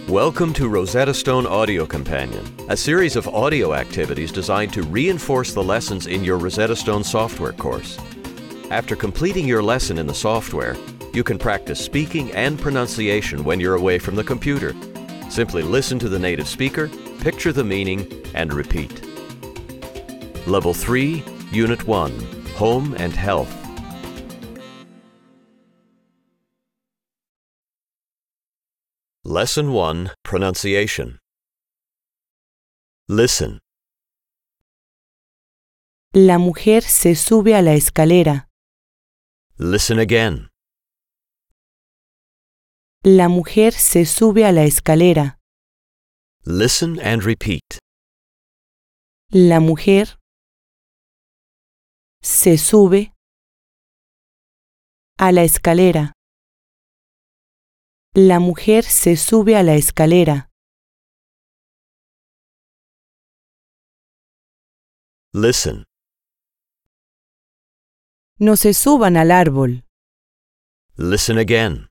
Welcome to Rosetta Stone Audio Companion, a series of audio activities designed to reinforce the lessons in your Rosetta Stone software course. After completing your lesson in the software, you can practice speaking and pronunciation when you're away from the computer. Simply listen to the native speaker, picture the meaning, and repeat. Level 3, Unit 1, Home and Health. Lesson 1, Pronunciation. Listen. La mujer se sube a la escalera. Listen again. La mujer se sube a la escalera. Listen and repeat. La mujer se sube a la escalera. La mujer se sube a la escalera. Listen. No se suban al árbol. Listen again.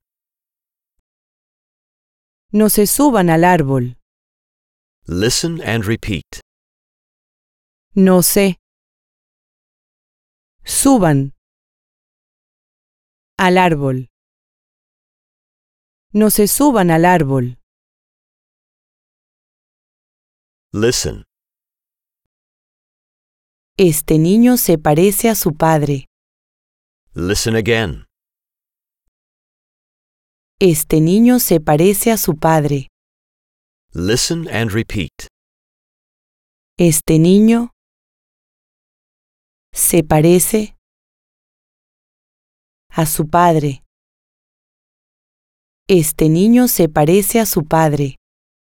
No se suban al árbol. Listen and repeat. No se suban al árbol. No se suban al árbol. Listen. Este niño se parece a su padre. Listen again. Este niño se parece a su padre. Listen and repeat. Este niño se parece a su padre. Este niño se parece a su padre.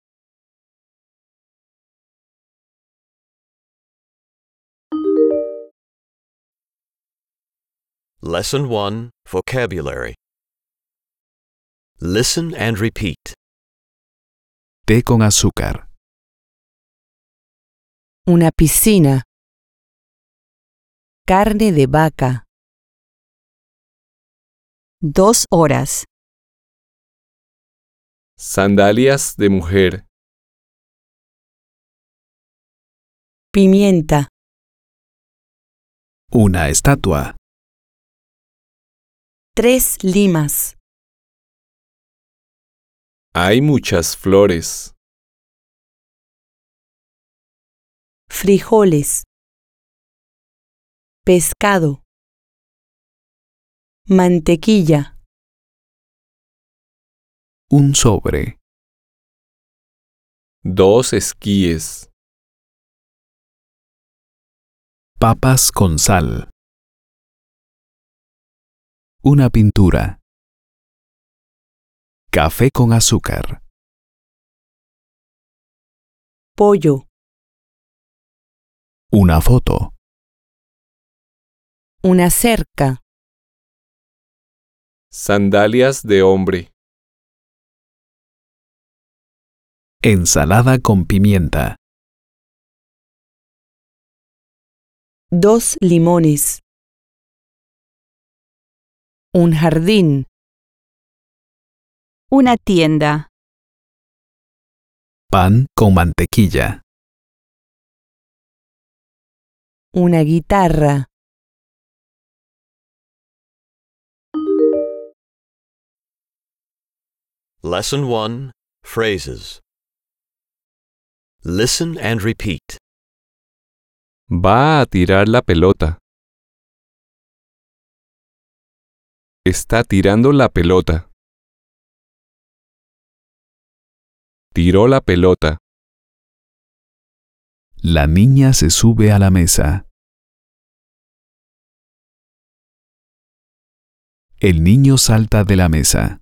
Lesson 1, Vocabulary. Listen and repeat. Té con azúcar. Una piscina. Carne de vaca. 2 horas. Sandalias de mujer. Pimienta. Una estatua. 3 limas. Hay muchas flores. Frijoles. Pescado. Mantequilla. Un sobre. 2 esquíes. Papas con sal. Una pintura. Café con azúcar. Pollo. Una foto. Una cerca. Sandalias de hombre. Ensalada con pimienta. 2 limones. Un jardín. Una tienda. Pan con mantequilla. Una guitarra. Lesson 1, Phrases. Listen and repeat. Va a tirar la pelota. Está tirando la pelota. Tiró la pelota. La niña se sube a la mesa. El niño salta de la mesa.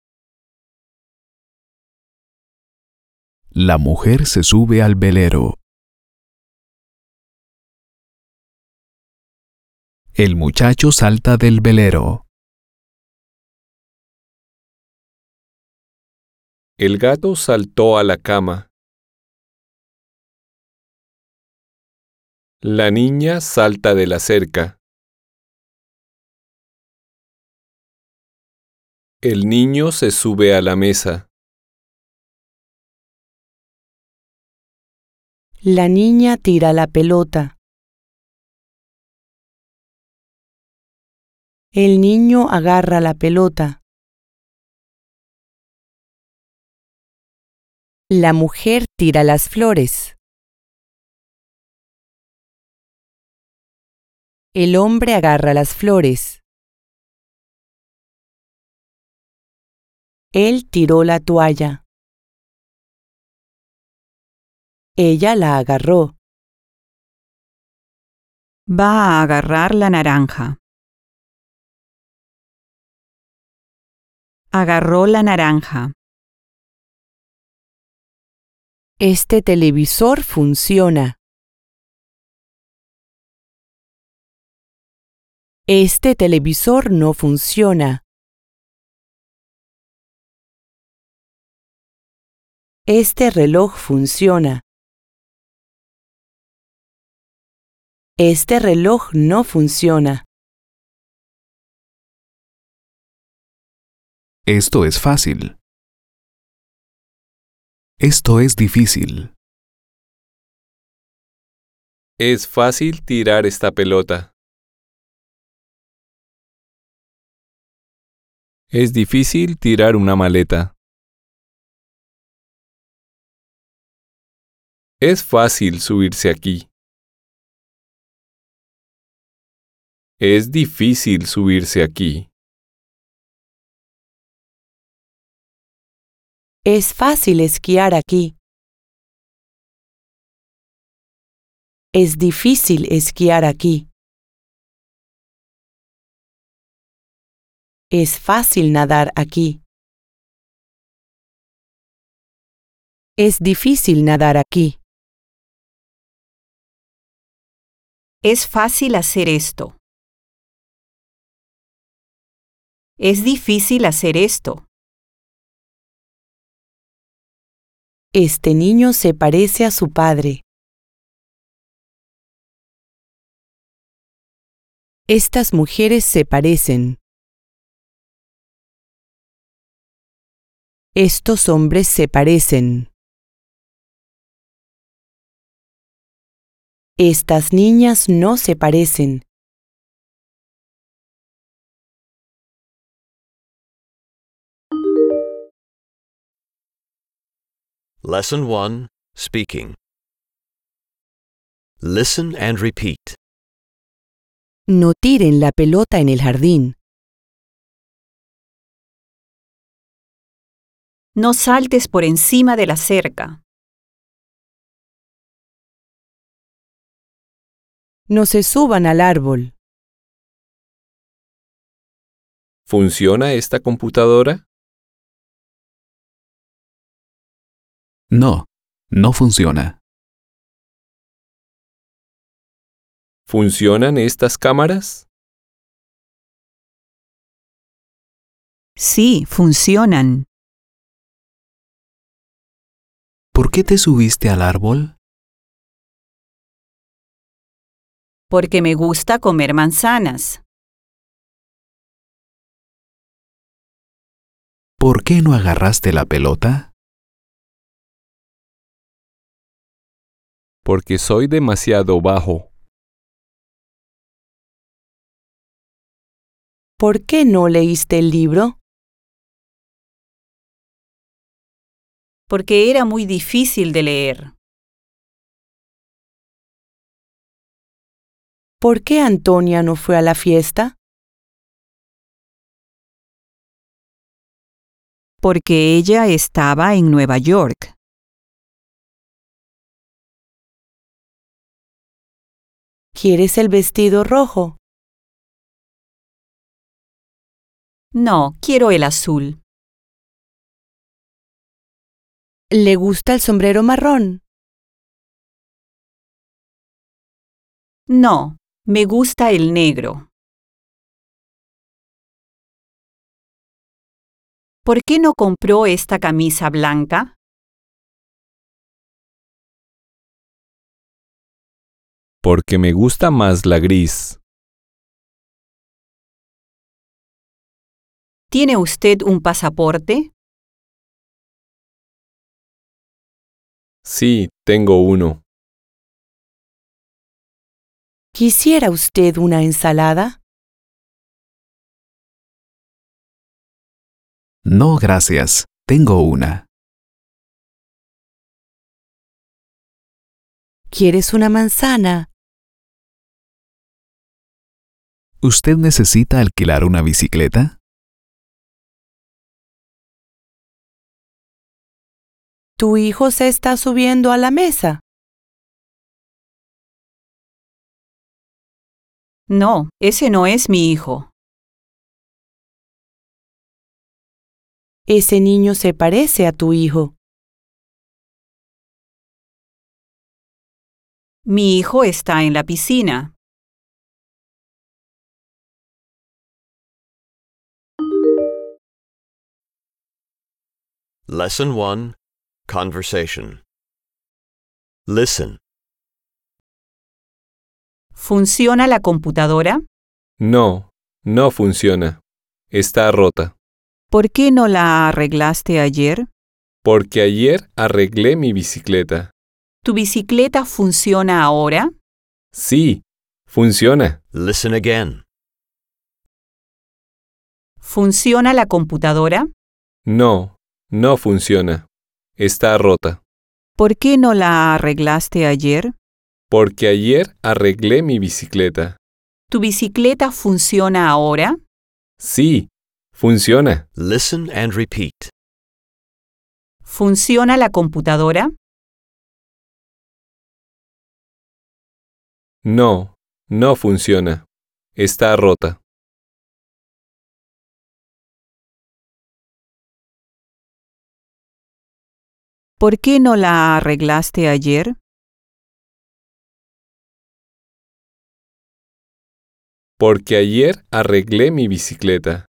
La mujer se sube al velero. El muchacho salta del velero. El gato saltó a la cama. La niña salta de la cerca. El niño se sube a la mesa. La niña tira la pelota. El niño agarra la pelota. La mujer tira las flores. El hombre agarra las flores. Él tiró la toalla. Ella la agarró. Va a agarrar la naranja. Agarró la naranja. Este televisor funciona. Este televisor no funciona. Este reloj funciona. Este reloj no funciona. Esto es fácil. Esto es difícil. Es fácil tirar esta pelota. Es difícil tirar una maleta. Es fácil subirse aquí. Es difícil subirse aquí. Es fácil esquiar aquí. Es difícil esquiar aquí. Es fácil nadar aquí. Es difícil nadar aquí. Es fácil hacer esto. Es difícil hacer esto. Este niño se parece a su padre. Estas mujeres se parecen. Estos hombres se parecen. Estas niñas no se parecen. Lesson 1, Speaking. Listen and repeat. No tiren la pelota en el jardín. No saltes por encima de la cerca. No se suban al árbol. ¿Funciona esta computadora? No, no funciona. ¿Funcionan estas cámaras? Sí, funcionan. ¿Por qué te subiste al árbol? Porque me gusta comer manzanas. ¿Por qué no agarraste la pelota? Porque soy demasiado bajo. ¿Por qué no leíste el libro? Porque era muy difícil de leer. ¿Por qué Antonia no fue a la fiesta? Porque ella estaba en Nueva York. ¿Quieres el vestido rojo? No, quiero el azul. ¿Le gusta el sombrero marrón? No, me gusta el negro. ¿Por qué no compró esta camisa blanca? Porque me gusta más la gris. ¿Tiene usted un pasaporte? Sí, tengo uno. ¿Quisiera usted una ensalada? No, gracias. Tengo una. ¿Quieres una manzana? ¿Usted necesita alquilar una bicicleta? ¿Tu hijo se está subiendo a la mesa? No, ese no es mi hijo. Ese niño se parece a tu hijo. Mi hijo está en la piscina. Lesson 1. Conversation. Listen. ¿Funciona la computadora? No, no funciona. Está rota. ¿Por qué no la arreglaste ayer? Porque ayer arreglé mi bicicleta. ¿Tu bicicleta funciona ahora? Sí, funciona. Listen again. ¿Funciona la computadora? No, no funciona. Está rota. ¿Por qué no la arreglaste ayer? Porque ayer arreglé mi bicicleta. ¿Tu bicicleta funciona ahora? Sí, funciona. Listen and repeat. ¿Funciona la computadora? No, no funciona. Está rota. ¿Por qué no la arreglaste ayer? Porque ayer arreglé mi bicicleta.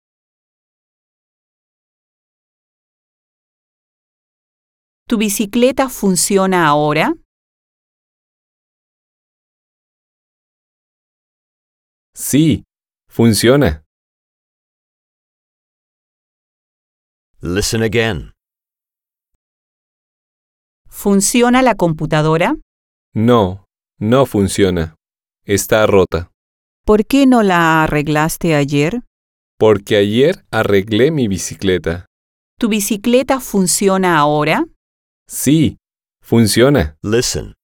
¿Tu bicicleta funciona ahora? Sí, funciona. Listen again. ¿Funciona la computadora? No, no funciona. Está rota. ¿Por qué no la arreglaste ayer? Porque ayer arreglé mi bicicleta. ¿Tu bicicleta funciona ahora? Sí, funciona. Listen.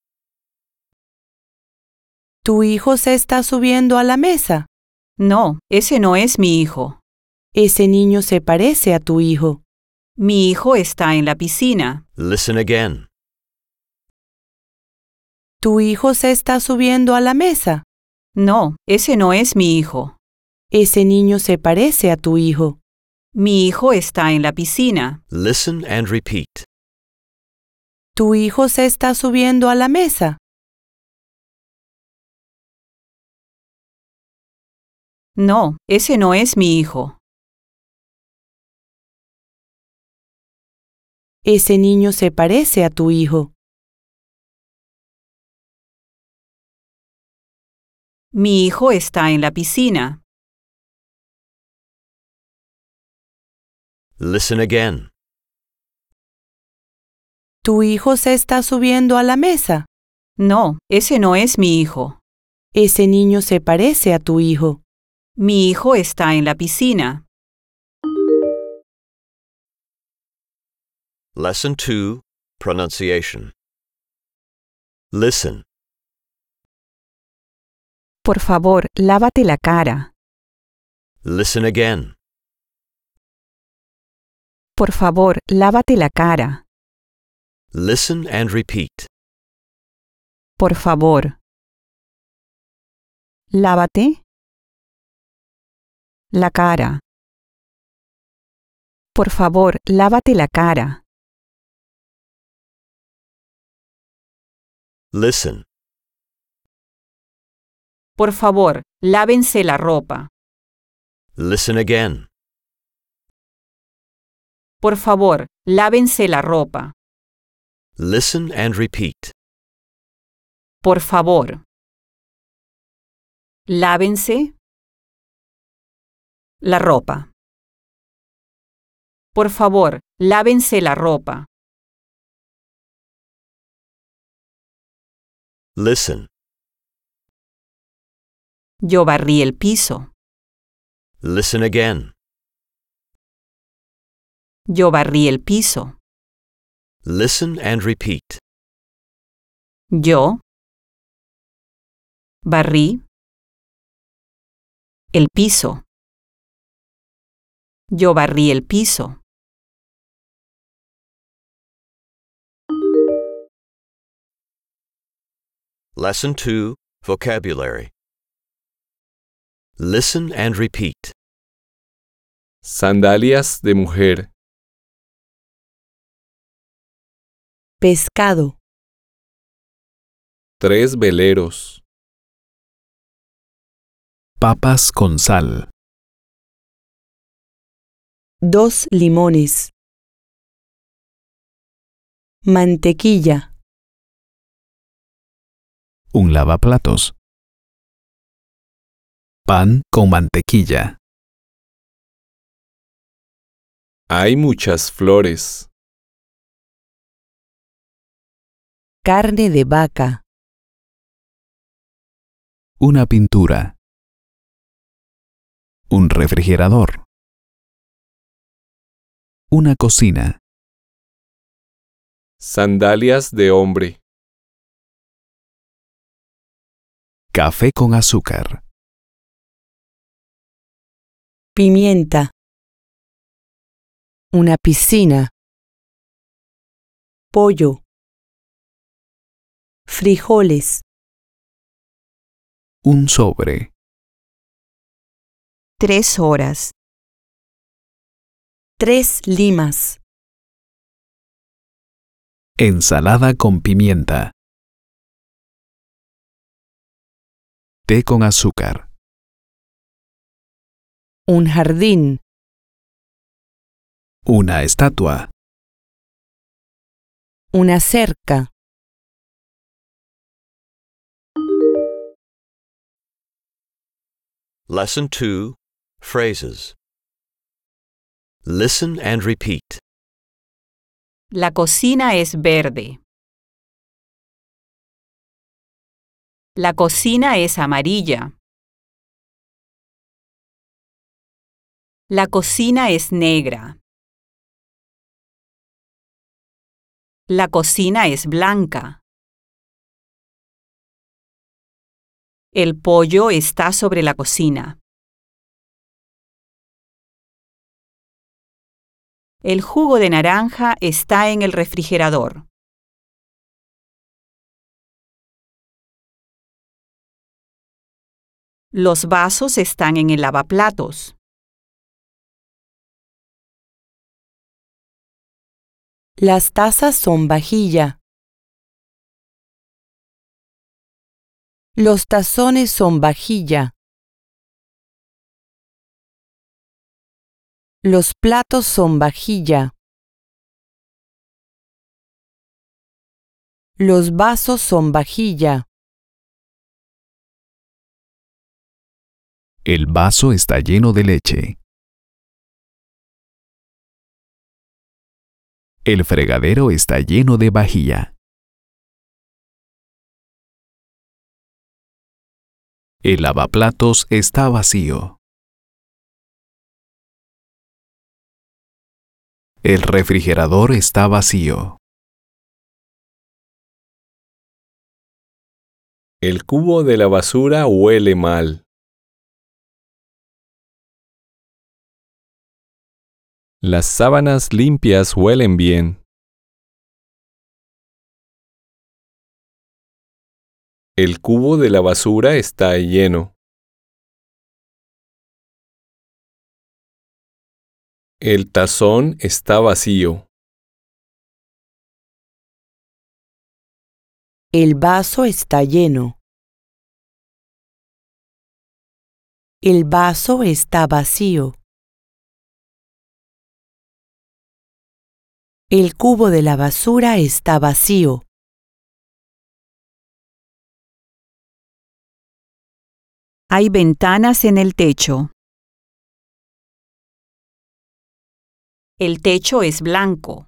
¿Tu hijo se está subiendo a la mesa? No, ese no es mi hijo. Ese niño se parece a tu hijo. Mi hijo está en la piscina. Listen again. ¿Tu hijo se está subiendo a la mesa? No, ese no es mi hijo. Ese niño se parece a tu hijo. Mi hijo está en la piscina. Listen and repeat. ¿Tu hijo se está subiendo a la mesa? No, ese no es mi hijo. Ese niño se parece a tu hijo. Mi hijo está en la piscina. Listen again. ¿Tu hijo se está subiendo a la mesa? No, ese no es mi hijo. Ese niño se parece a tu hijo. Mi hijo está en la piscina. Lesson 2. Pronunciation. Listen. Por favor, lávate la cara. Listen again. Por favor, lávate la cara. Listen and repeat. Por favor. Lávate la cara. Por favor, lávate la cara. Listen. Por favor, lávense la ropa. Listen again. Por favor, lávense la ropa. Listen and repeat. Por favor. Lávense la ropa. Por favor, lávense la ropa. Listen. Yo barrí el piso. Listen again. Yo barrí el piso. Listen and repeat. Yo barrí el piso. Yo barrí el piso. Lesson 2, Vocabulary. Listen and repeat. Sandalias de mujer. pescado, 3 veleros. Papas con sal. 2 limones, mantequilla, Un lavaplatos. Pan con mantequilla. Hay muchas flores. carne de vaca, Una pintura. Un refrigerador. Una cocina. Sandalias de hombre. Café con azúcar. pimienta, una piscina, pollo, frijoles, Un sobre. 3 horas. 3 limas, Ensalada con pimienta. Té con azúcar. un jardín, Una estatua. una cerca, Lesson 2, Phrases. Listen and repeat. La cocina es verde. La cocina es amarilla. La cocina es negra. La cocina es blanca. El pollo está sobre la cocina. El jugo de naranja está en el refrigerador. Los vasos están en el lavaplatos. las tazas son vajilla, los tazones son vajilla, los platos son vajilla, los vasos son vajilla, El vaso está lleno de leche. El fregadero está lleno de vajilla. El lavaplatos está vacío. El refrigerador está vacío. El cubo de la basura huele mal. Las sábanas limpias huelen bien. El cubo de la basura está lleno. El tazón está vacío. el vaso está lleno, el vaso está vacío, el cubo de la basura está vacío. Hay ventanas en el techo. El techo es blanco.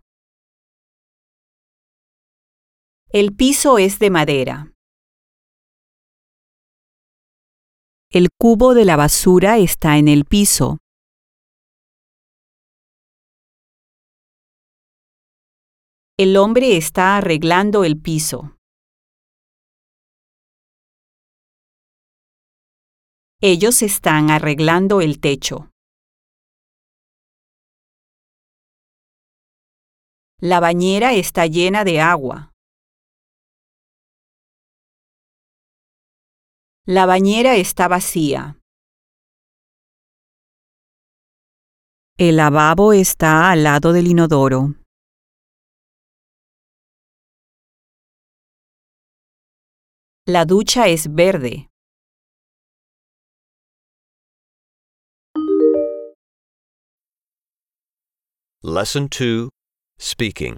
El piso es de madera. El cubo de la basura está en el piso. El hombre está arreglando el piso. Ellos están arreglando el techo. La bañera está llena de agua. La bañera está vacía. El lavabo está al lado del inodoro. La ducha es verde. Lesson 2. Speaking.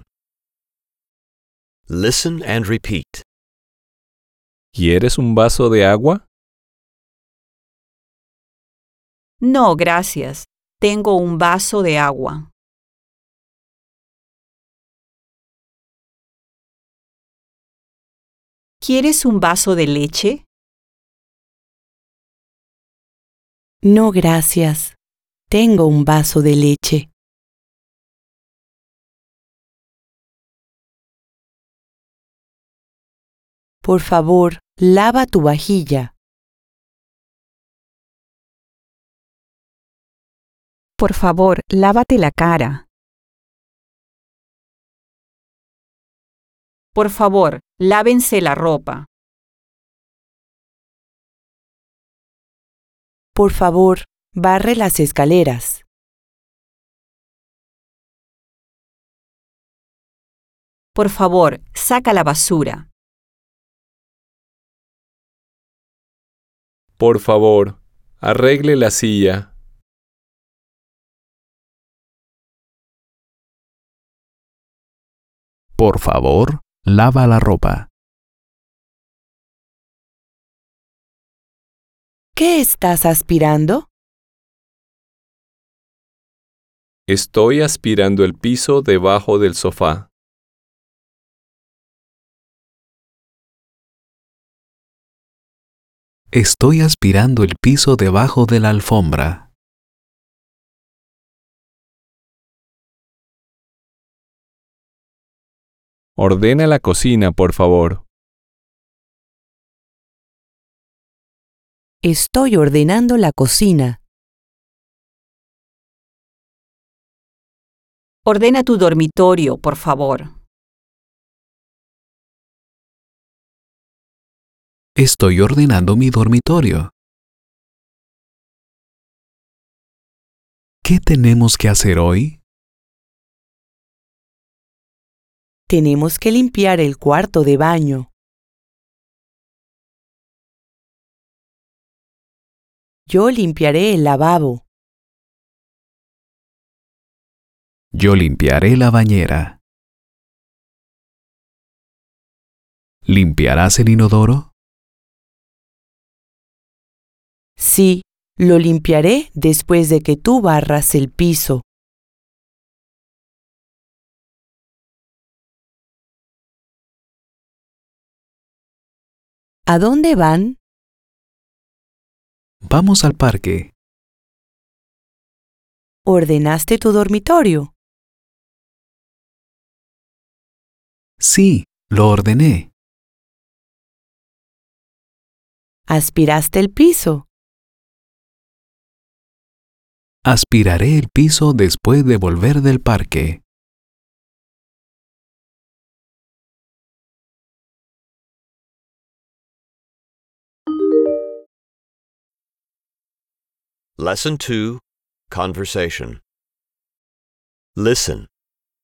Listen and repeat. ¿Quieres un vaso de agua? No, gracias. Tengo un vaso de agua. ¿Quieres un vaso de leche? No, gracias. Tengo un vaso de leche. Por favor, lava tu vajilla. Por favor, lávate la cara. Por favor, lávense la ropa. Por favor, barre las escaleras. Por favor, saca la basura. Por favor, arregle la silla. Por favor, lava la ropa. ¿Qué estás aspirando? Estoy aspirando el piso debajo del sofá. Estoy aspirando el piso debajo de la alfombra. Ordena la cocina, por favor. Estoy ordenando la cocina. Ordena tu dormitorio, por favor. Estoy ordenando mi dormitorio. ¿Qué tenemos que hacer hoy? Tenemos que limpiar el cuarto de baño. Yo limpiaré el lavabo. Yo limpiaré la bañera. ¿Limpiarás el inodoro? Sí, lo limpiaré después de que tú barras el piso. ¿A dónde van? Vamos al parque. ¿Ordenaste tu dormitorio? Sí, lo ordené. ¿Aspiraste el piso? Aspiraré el piso después de volver del parque. Lesson 2. Conversation. Listen.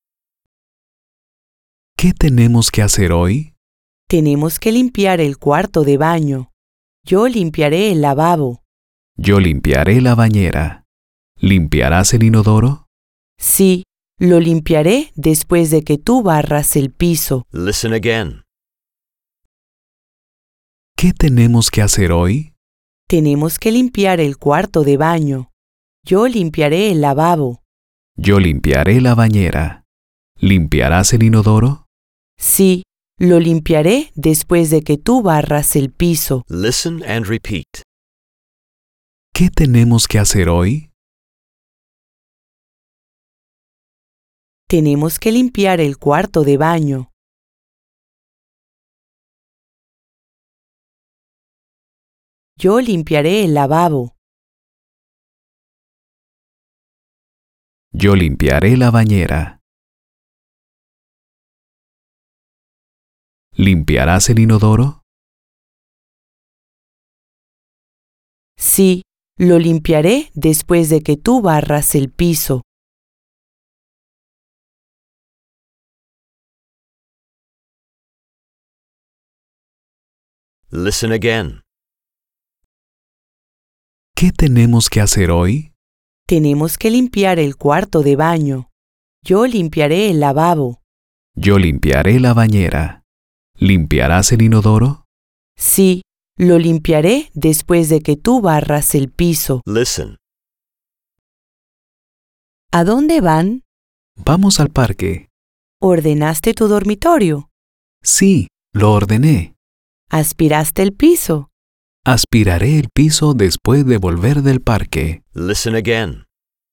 ¿Qué tenemos que hacer hoy? Tenemos que limpiar el cuarto de baño. Yo limpiaré el lavabo. Yo limpiaré la bañera. ¿Limpiarás el inodoro? Sí, lo limpiaré después de que tú barras el piso. Listen again. ¿Qué tenemos que hacer hoy? Tenemos que limpiar el cuarto de baño. Yo limpiaré el lavabo. Yo limpiaré la bañera. ¿Limpiarás el inodoro? Sí, lo limpiaré después de que tú barras el piso. Listen and repeat. ¿Qué tenemos que hacer hoy? Tenemos que limpiar el cuarto de baño. Yo limpiaré el lavabo. Yo limpiaré la bañera. ¿Limpiarás el inodoro? Sí, lo limpiaré después de que tú barras el piso. Listen again. ¿Qué tenemos que hacer hoy? Tenemos que limpiar el cuarto de baño. Yo limpiaré el lavabo. Yo limpiaré la bañera. ¿Limpiarás el inodoro? Sí, lo limpiaré después de que tú barras el piso. Listen. ¿A dónde van? Vamos al parque. ¿Ordenaste tu dormitorio? Sí, lo ordené. ¿Aspiraste el piso? Aspiraré el piso después de volver del parque. Listen again.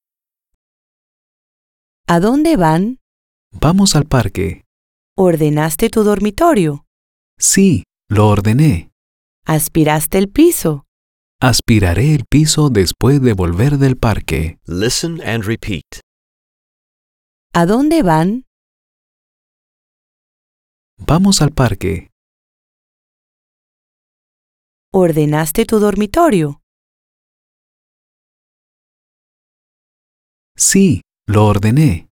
¿A dónde van? Vamos al parque. ¿Ordenaste tu dormitorio? Sí, lo ordené. ¿Aspiraste el piso? Aspiraré el piso después de volver del parque. Listen and repeat. ¿A dónde van? Vamos al parque. ¿Ordenaste tu dormitorio? Sí, lo ordené.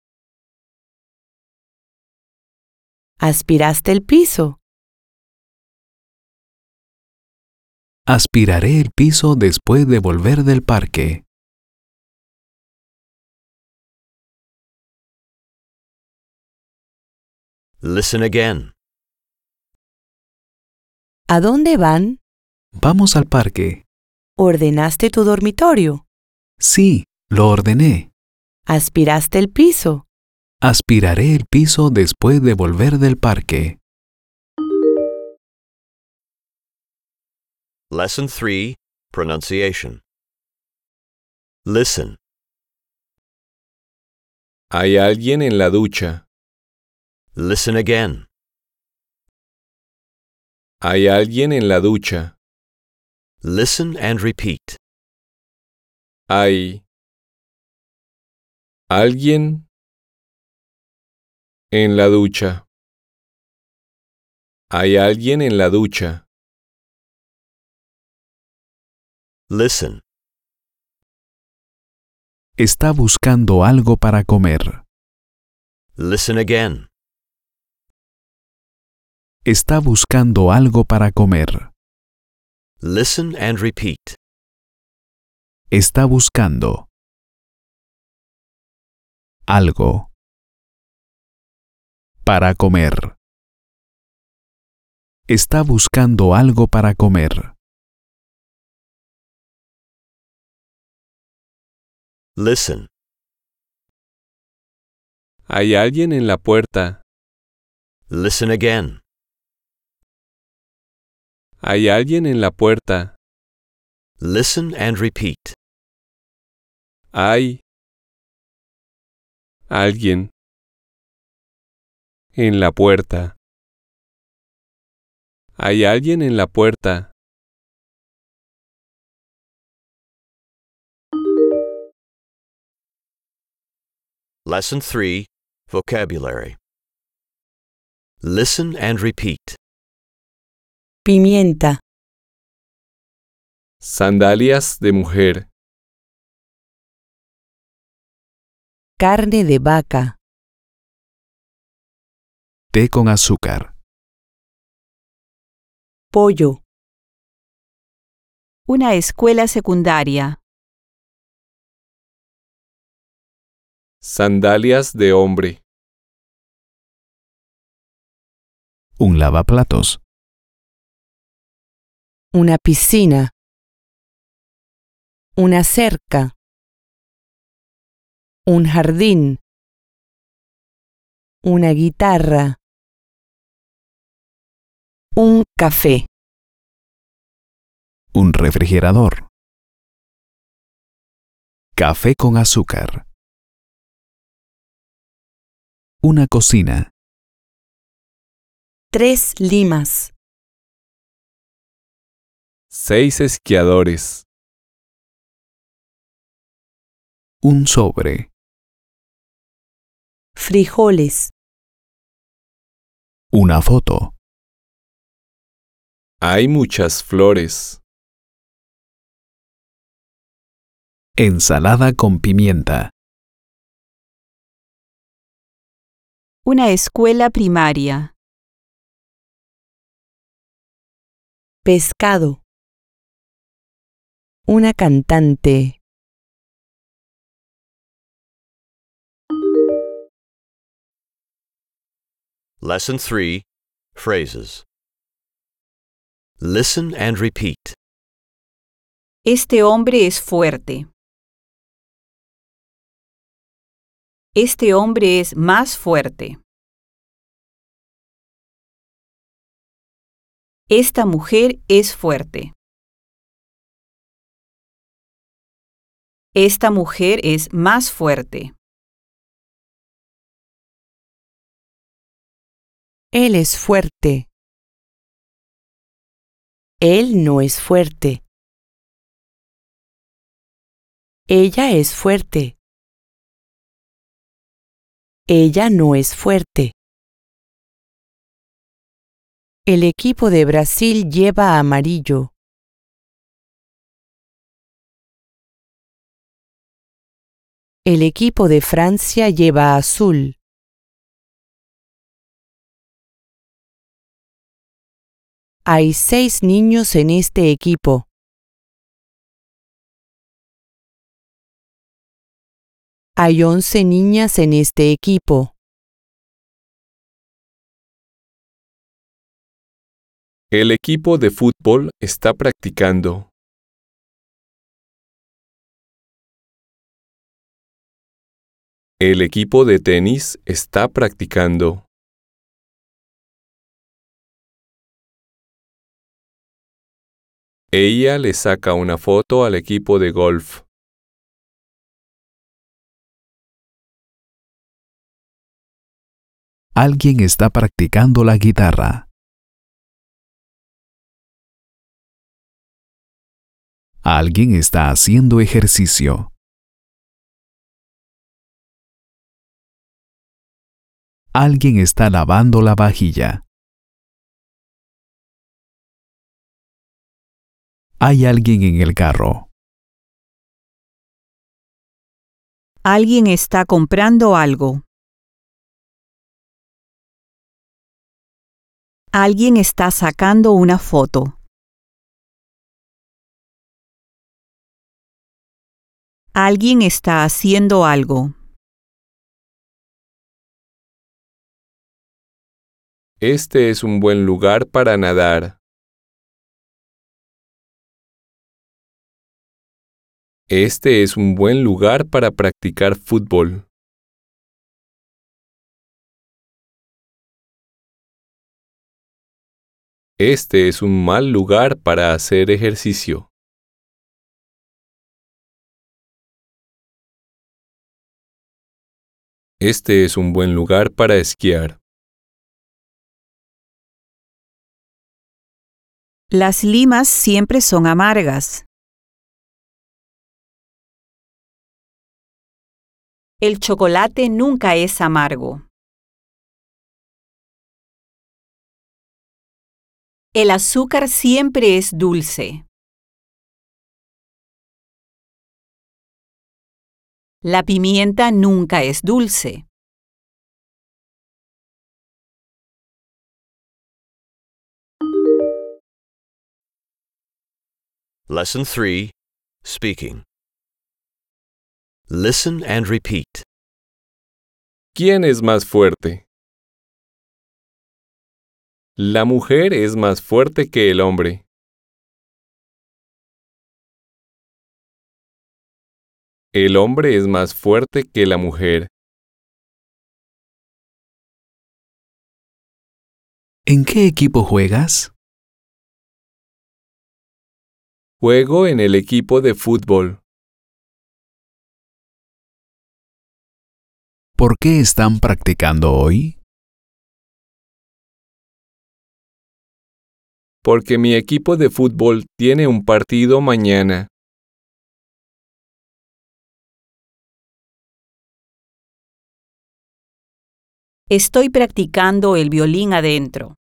¿Aspiraste el piso? Aspiraré el piso después de volver del parque. Listen again. ¿A dónde van? Vamos al parque. ¿Ordenaste tu dormitorio? Sí, lo ordené. ¿Aspiraste el piso? Aspiraré el piso después de volver del parque. Lesson 3. Pronunciation. Listen. ¿Hay alguien en la ducha? Listen again. ¿Hay alguien en la ducha? Listen and repeat. ¿Hay alguien en la ducha? ¿Hay alguien en la ducha? Listen. Está buscando algo para comer. Listen again. Está buscando algo para comer. Listen and repeat. Está buscando algo para comer. Está buscando algo para comer. Listen. ¿Hay alguien en la puerta? Listen again. ¿Hay alguien en la puerta? Listen and repeat. ¿Hay alguien en la puerta? ¿Hay alguien en la puerta? Lesson 3. Vocabulary. Listen and repeat. Pimienta, Sandalias de mujer. carne de vaca, Té con azúcar. pollo, Una escuela secundaria. Sandalias de hombre. Un lavaplatos. una piscina, una cerca, un jardín, una guitarra, un café. Un refrigerador. Café con azúcar. Una cocina. 3 limas. 6 esquiadores. Un sobre. Frijoles. Una foto. Hay muchas flores. Ensalada con pimienta. Una escuela primaria. Pescado. Una cantante. Lesson 3. Phrases. Listen and repeat. Este hombre es fuerte. Este hombre es más fuerte. Esta mujer es fuerte. Esta mujer es más fuerte. Él es fuerte. Él no es fuerte. Ella es fuerte. Ella no es fuerte. El equipo de Brasil lleva amarillo. El equipo de Francia lleva azul. Hay 6 niños en este equipo. Hay 11 niñas en este equipo. El equipo de fútbol está practicando. El equipo de tenis está practicando. Ella le saca una foto al equipo de golf. Alguien está practicando la guitarra. Alguien está haciendo ejercicio. Alguien está lavando la vajilla. Hay alguien en el carro. Alguien está comprando algo. Alguien está sacando una foto. Alguien está haciendo algo. Este es un buen lugar para nadar. Este es un buen lugar para practicar fútbol. Este es un mal lugar para hacer ejercicio. Este es un buen lugar para esquiar. Las limas siempre son amargas. El chocolate nunca es amargo. El azúcar siempre es dulce. La pimienta nunca es dulce. Lesson 3. Speaking. Listen and repeat. ¿Quién es más fuerte? La mujer es más fuerte que el hombre. El hombre es más fuerte que la mujer. ¿En qué equipo juegas? Juego en el equipo de fútbol. ¿Por qué están practicando hoy? Porque mi equipo de fútbol tiene un partido mañana. Estoy practicando el violín adentro.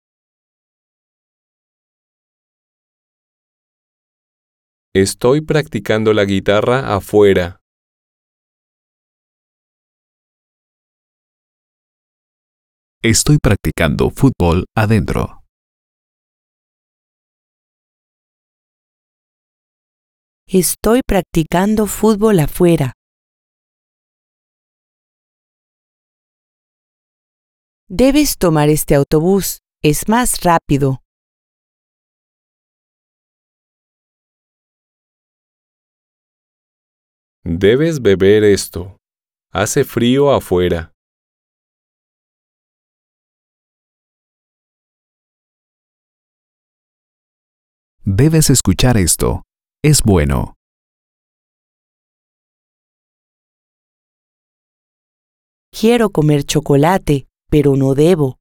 Estoy practicando la guitarra afuera. Estoy practicando fútbol adentro. Estoy practicando fútbol afuera. Debes tomar este autobús. Es más rápido. Debes beber esto. Hace frío afuera. Debes escuchar esto. Es bueno. Quiero comer chocolate, pero no debo.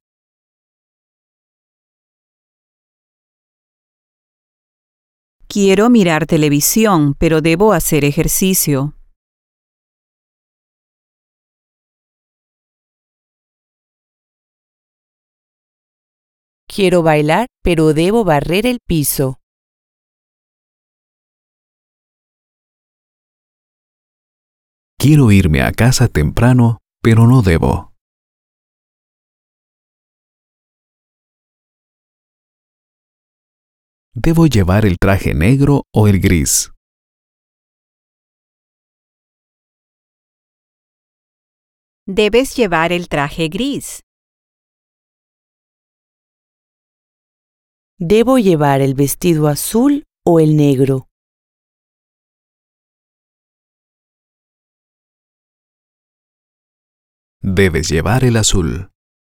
Quiero mirar televisión, pero debo hacer ejercicio. Quiero bailar, pero debo barrer el piso. Quiero irme a casa temprano, pero no debo. ¿Debo llevar el traje negro o el gris? Debes llevar el traje gris. ¿Debo llevar el vestido azul o el negro? Debes llevar el azul.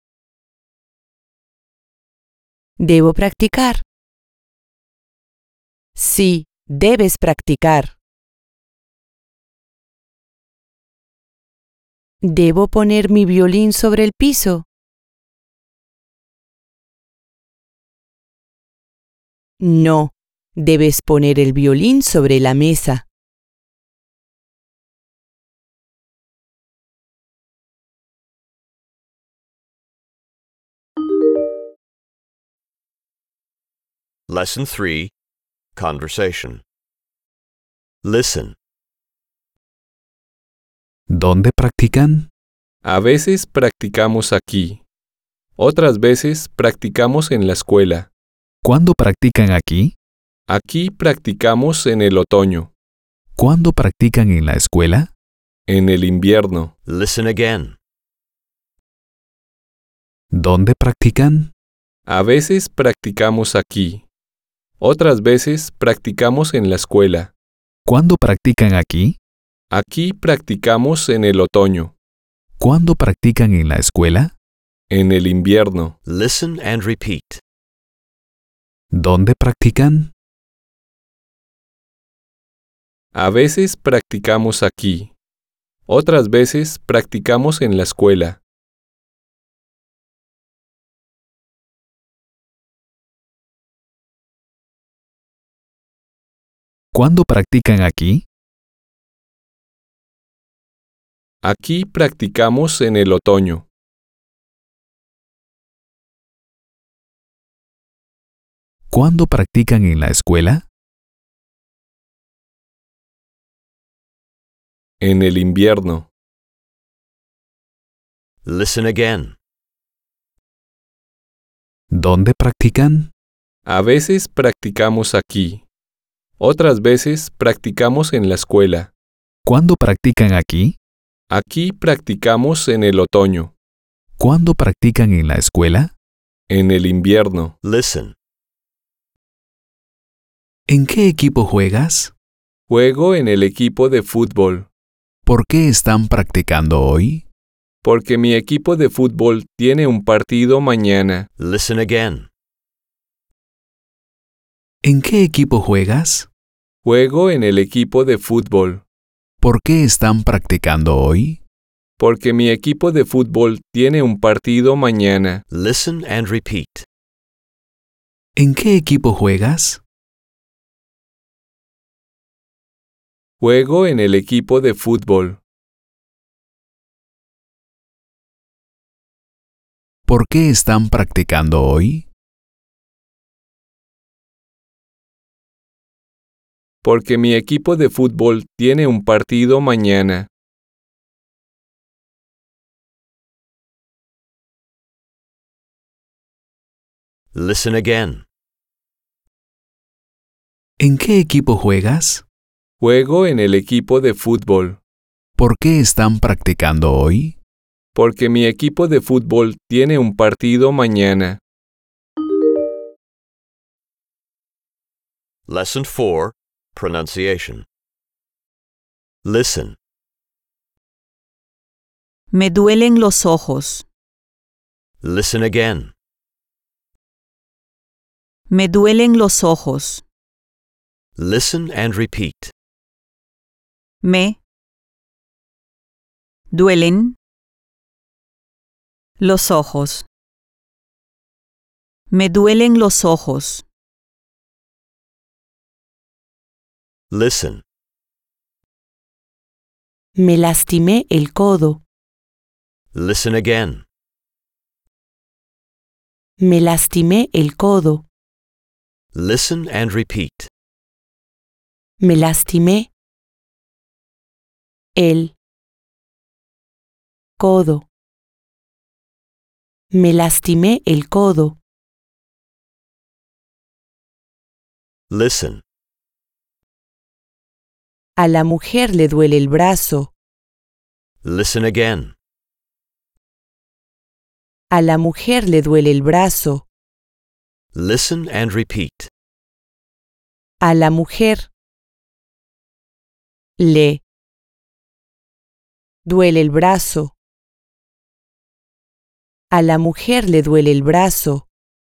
¿Debo practicar? Sí, debes practicar. ¿Debo poner mi violín sobre el piso? No, debes poner el violín sobre la mesa. Lesson 3. Conversation. Listen. ¿Dónde practican? A veces practicamos aquí. Otras veces practicamos en la escuela. ¿Cuándo practican aquí? Aquí practicamos en el otoño. ¿Cuándo practican en la escuela? En el invierno. Listen again. ¿Dónde practican? A veces practicamos aquí. Otras veces practicamos en la escuela. ¿Cuándo practican aquí? Aquí practicamos en el otoño. ¿Cuándo practican en la escuela? En el invierno. Listen and repeat. ¿Dónde practican? A veces practicamos aquí. Otras veces practicamos en la escuela. ¿Cuándo practican aquí? Aquí practicamos en el otoño. ¿Cuándo practican en la escuela? En el invierno. Listen again. ¿Dónde practican? A veces practicamos aquí. Otras veces practicamos en la escuela. ¿Cuándo practican aquí? Aquí practicamos en el otoño. ¿Cuándo practican en la escuela? En el invierno. Listen. ¿En qué equipo juegas? Juego en el equipo de fútbol. ¿Por qué están practicando hoy? Porque mi equipo de fútbol tiene un partido mañana. Listen again. ¿En qué equipo juegas? Juego en el equipo de fútbol. ¿Por qué están practicando hoy? Porque mi equipo de fútbol tiene un partido mañana. Listen and repeat. ¿En qué equipo juegas? Juego en el equipo de fútbol. ¿Por qué están practicando hoy? Porque mi equipo de fútbol tiene un partido mañana. Listen again. ¿En qué equipo juegas? Juego en el equipo de fútbol. ¿Por qué están practicando hoy? Porque mi equipo de fútbol tiene un partido mañana. Lesson 4. Pronunciation. Listen. Me duelen los ojos. Listen again. Me duelen los ojos. Listen and repeat. Me duelen los ojos. Me duelen los ojos. Listen. Me lastimé el codo. Listen again. Me lastimé el codo. Listen and repeat. Me lastimé el codo. Me lastimé el codo. Listen. A la mujer le duele el brazo. Listen again. A la mujer le duele el brazo. Listen and repeat. A la mujer le duele el brazo. A la mujer le duele el brazo.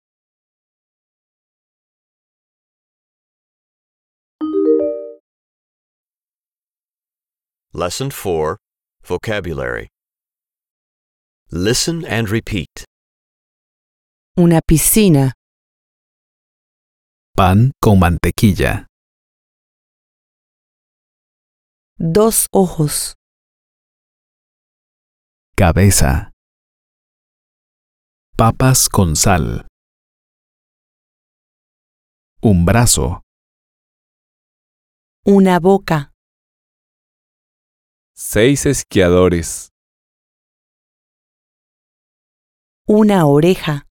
Lesson 4. Vocabulary. Listen and repeat. Una piscina. Pan con mantequilla. Dos ojos. Cabeza. Papas con sal. Un brazo. Una boca. 6 esquiadores. Una oreja.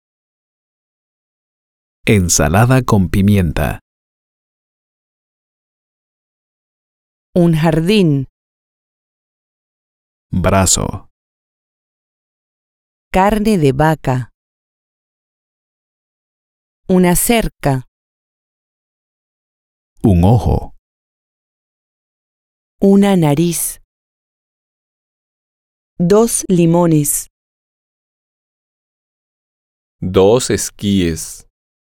Ensalada con pimienta. Un jardín. Brazo. Carne de vaca. Una cerca. Un ojo. Una nariz. Dos limones. 2 esquíes.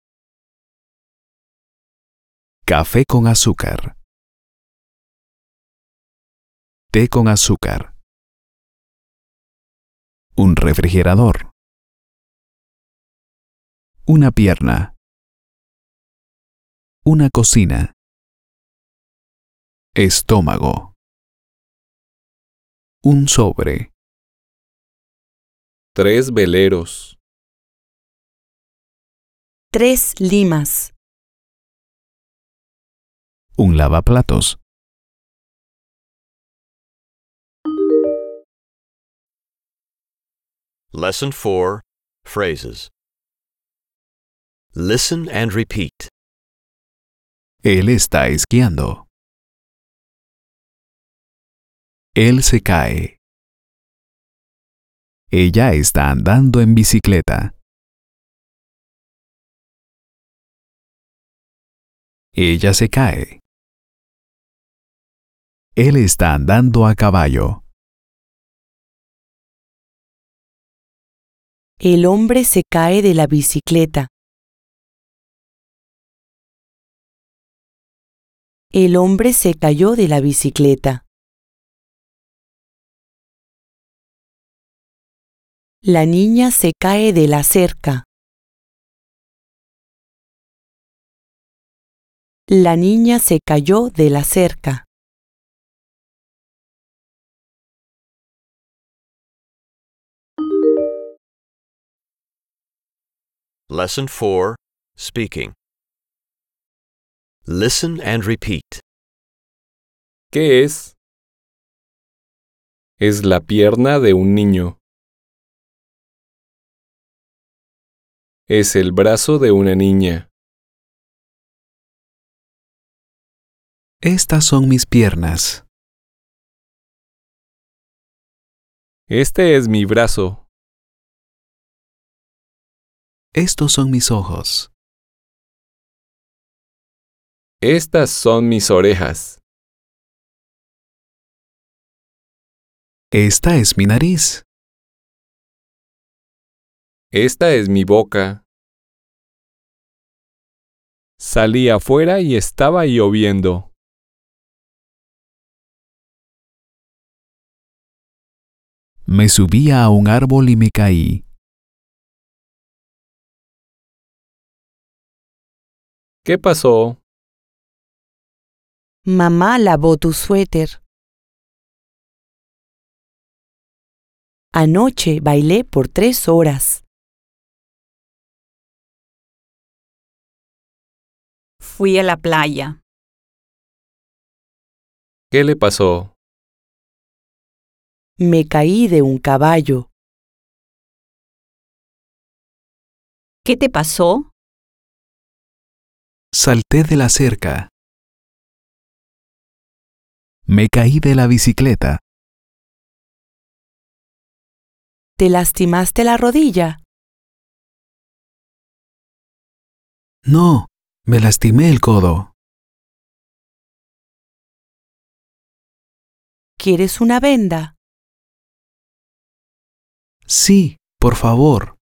Café con azúcar. Té con azúcar. Un refrigerador. Una pierna. Una cocina. Estómago. Un sobre. 3 veleros. Tres limas. Un lavaplatos. Lesson 4. Phrases. Listen and repeat. Él está esquiando. Él se cae. Ella está andando en bicicleta. Ella se cae. Él está andando a caballo. El hombre se cae de la bicicleta. El hombre se cayó de la bicicleta. La niña se cae de la cerca. La niña se cayó de la cerca. Lesson 4. Speaking. Listen and repeat. ¿Qué es? Es la pierna de un niño. Es el brazo de una niña. Estas son mis piernas. Este es mi brazo. Estos son mis ojos. Estas son mis orejas. Esta es mi nariz. Esta es mi boca. Salí afuera y estaba lloviendo. Me subí a un árbol y me caí. ¿Qué pasó? Mamá lavó tu suéter. Anoche bailé por 3 horas. Fui a la playa. ¿Qué le pasó? Me caí de un caballo. ¿Qué te pasó? Salté de la cerca. Me caí de la bicicleta. ¿Te lastimaste la rodilla? No, me lastimé el codo. ¿Quieres una venda? Sí, por favor.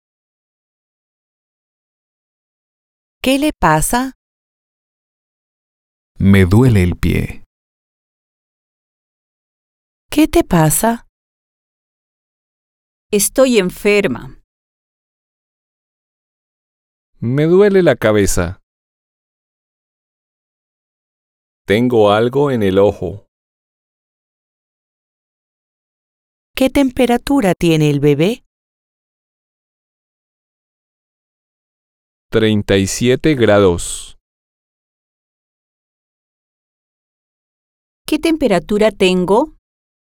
¿Qué le pasa? Me duele el pie. ¿Qué te pasa? Estoy enferma. Me duele la cabeza. Tengo algo en el ojo. ¿Qué temperatura tiene el bebé? 37 grados. ¿Qué temperatura tengo?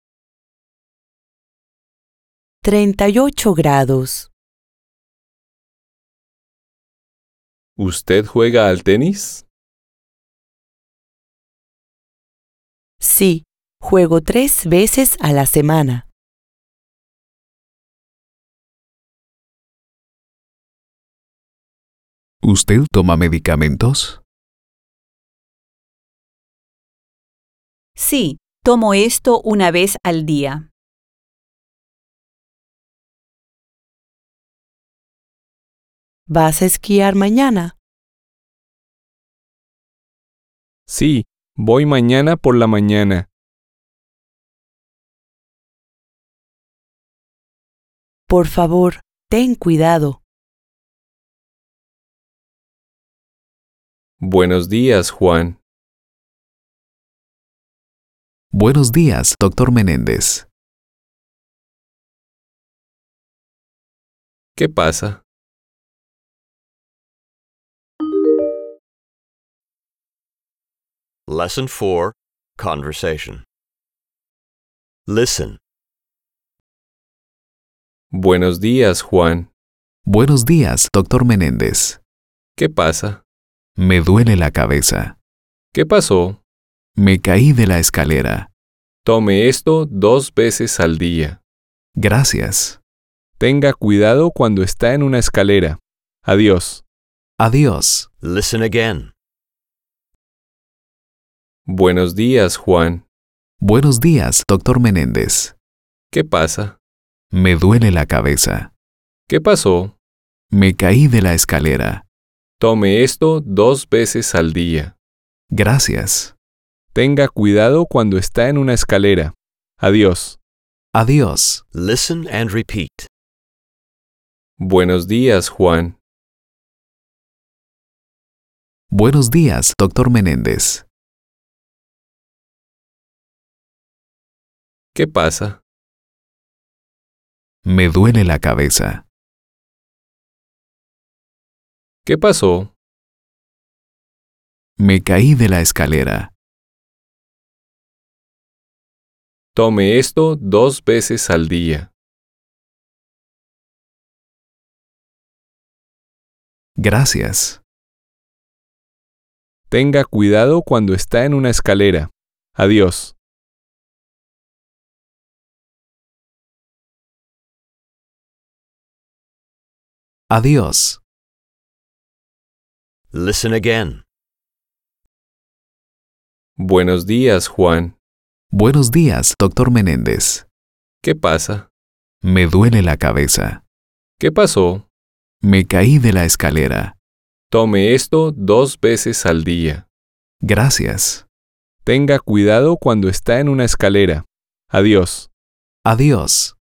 38 grados. ¿Usted juega al tenis? Sí, juego 3 veces a la semana. ¿Usted toma medicamentos? Sí, tomo esto una vez al día. ¿Vas a esquiar mañana? Sí, voy mañana por la mañana. Por favor, ten cuidado. Buenos días, Juan. Buenos días, doctor Menéndez. ¿Qué pasa? Lesson 4. Conversation. Listen. Buenos días, Juan. Buenos días, doctor Menéndez. ¿Qué pasa? Me duele la cabeza. ¿Qué pasó? Me caí de la escalera. Tome esto 2 veces al día. Gracias. Tenga cuidado cuando está en una escalera. Adiós. Adiós. Listen again. Buenos días, Juan. Buenos días, doctor Menéndez. ¿Qué pasa? Me duele la cabeza. ¿Qué pasó? Me caí de la escalera. Tome esto 2 veces al día. Gracias. Tenga cuidado cuando está en una escalera. Adiós. Adiós. Listen and repeat. Buenos días, Juan. Buenos días, doctor Menéndez. ¿Qué pasa? Me duele la cabeza. ¿Qué pasó? Me caí de la escalera. Tome esto 2 veces al día. Gracias. Tenga cuidado cuando está en una escalera. Adiós. Adiós. Listen again. Buenos días, Juan. Buenos días, doctor Menéndez. ¿Qué pasa? Me duele la cabeza. ¿Qué pasó? Me caí de la escalera. Tome esto 2 veces al día. Gracias. Tenga cuidado cuando está en una escalera. Adiós. Adiós.